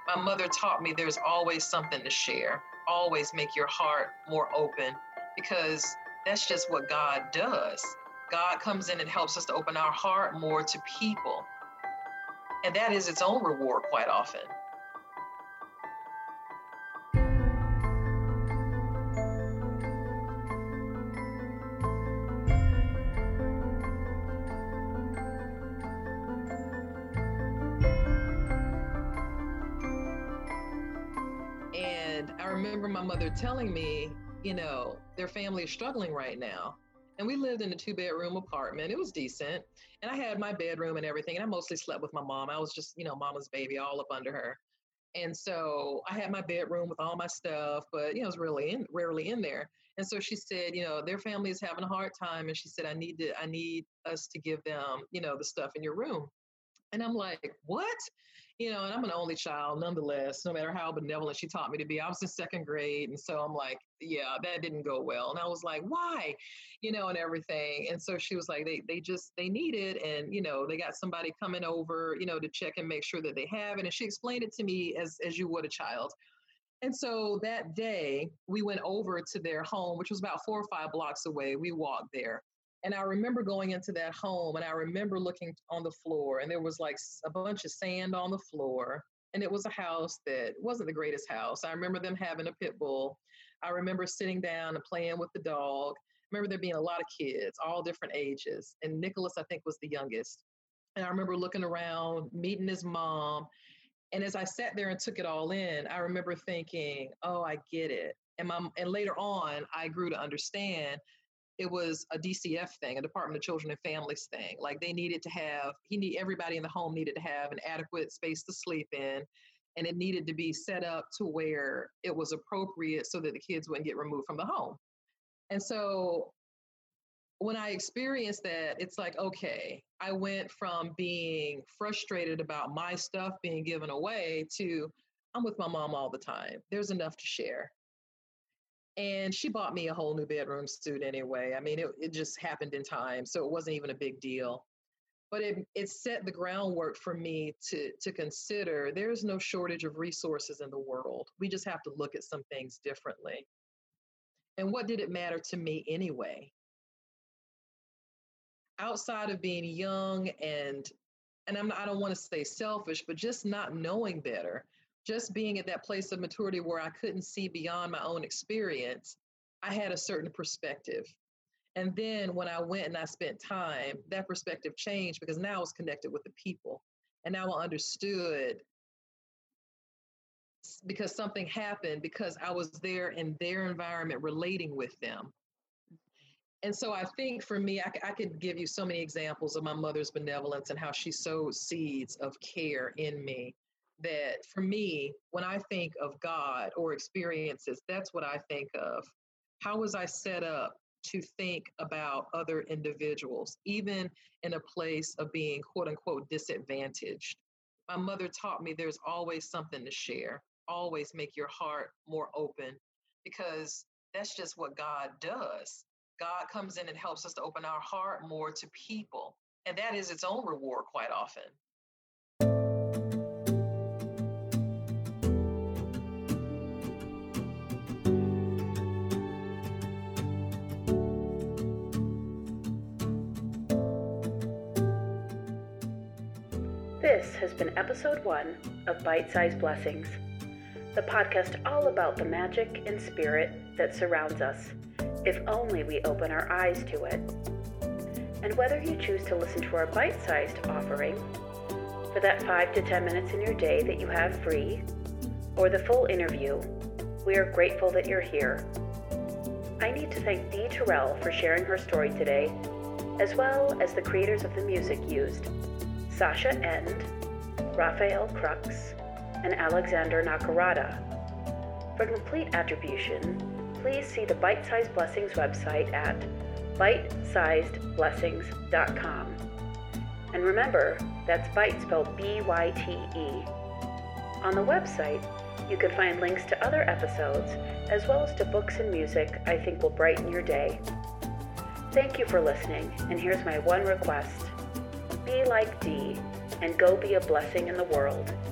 My mother taught me there's always something to share. Always make your heart more open, because that's just what God does. God comes in and helps us to open our heart more to people. And that is its own reward quite often. And I remember my mother telling me, their family is struggling right now. And we lived in a 2-bedroom apartment. It was decent. And I had my bedroom and everything. And I mostly slept with my mom. I was just, mama's baby, all up under her. And so I had my bedroom with all my stuff, but, it was rarely in there. And so she said, their family is having a hard time. And she said, I need us to give them, the stuff in your room. And I'm like, what? And I'm an only child, nonetheless, no matter how benevolent she taught me to be. I was in 2nd grade. And so I'm like, yeah, that didn't go well. And I was like, why? And everything. And so she was like, they need it. And, they got somebody coming over, to check and make sure that they have it. And she explained it to me as you would a child. And so that day we went over to their home, which was about 4 or 5 blocks away. We walked there. And I remember going into that home, and I remember looking on the floor, and there was like a bunch of sand on the floor. And it was a house that wasn't the greatest house. I remember them having a pit bull. I remember sitting down and playing with the dog. I remember there being a lot of kids, all different ages. And Nicholas, I think, was the youngest. And I remember looking around, meeting his mom. And as I sat there and took it all in, I remember thinking, oh, I get it. And later on, I grew to understand it was a DCF thing, a Department of Children and Families thing. Like everybody in the home needed to have an adequate space to sleep in. And it needed to be set up to where it was appropriate so that the kids wouldn't get removed from the home. And so when I experienced that, it's like, okay, I went from being frustrated about my stuff being given away to I'm with my mom all the time. There's enough to share. And she bought me a whole new bedroom suit anyway. I mean, it just happened in time. So it wasn't even a big deal. But it set the groundwork for me to consider there's no shortage of resources in the world. We just have to look at some things differently. And what did it matter to me anyway? Outside of being young and I don't want to say selfish, but just not knowing better, just being at that place of maturity where I couldn't see beyond my own experience, I had a certain perspective. And then when I went and I spent time, that perspective changed because now I was connected with the people. And now I understood because something happened because I was there in their environment relating with them. And so I think for me, I could give you so many examples of my mother's benevolence and how she sowed seeds of care in me that for me, when I think of God or experiences, that's what I think of. How was I set up to think about other individuals, even in a place of being quote unquote disadvantaged? My mother taught me there's always something to share. Always make your heart more open because that's just what God does. God comes in and helps us to open our heart more to people. And that is its own reward quite often. This has been episode 1 of Bite-Sized Blessings, the podcast all about the magic and spirit that surrounds us, if only we open our eyes to it. And whether you choose to listen to our bite-sized offering for that 5 to 10 minutes in your day that you have free, or the full interview, we are grateful that you're here. I need to thank Dee Terrell for sharing her story today, as well as the creators of the music used, Sasha End, Raphael Crux, and Alexander Nakarada. For complete attribution, please see the Bite-Sized Blessings website at bitesizedblessings.com. And remember, that's bite spelled B-Y-T-E. On the website, you can find links to other episodes, as well as to books and music I think will brighten your day. Thank you for listening, and here's my one request. Be like Dee, and go be a blessing in the world.